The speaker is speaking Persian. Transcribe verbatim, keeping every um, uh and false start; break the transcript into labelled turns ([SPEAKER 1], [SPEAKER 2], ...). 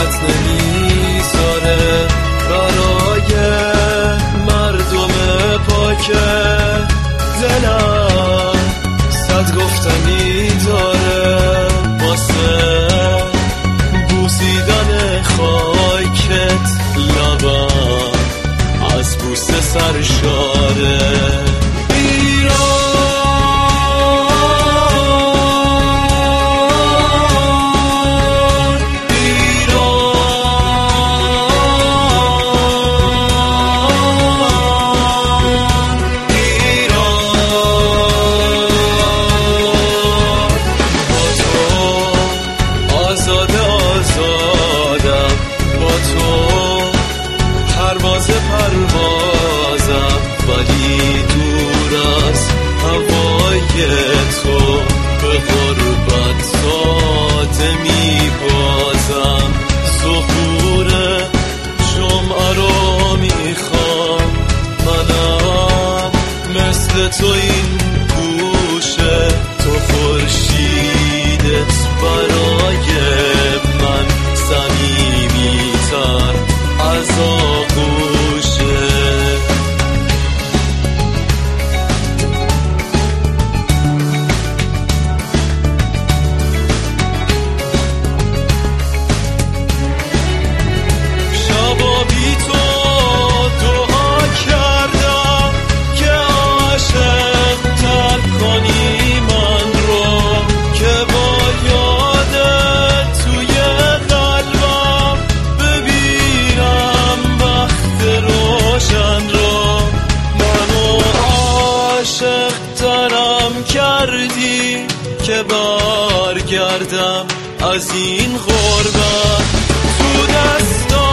[SPEAKER 1] دلت نمیذاره برای مردم پاک دلم. صد گفتنی داره واسه بوسیدن خاکت، لبم از بوسه سرشاره. پروازم ولی دور از هوای تو، به غربت ساده میبازم. ظهور جمعه رو میخوام، منم مثل تو این گوشه، تو خورشیدت برای من صمیمی‌تر از آغوشه. شبا بی تو دعا کردم که عاشق تر کنی من رو، که با یادت توی قلبم ببینم وقت روشن رو. منو عاشق ترم کردی که برگردم از این غربت، تو دستا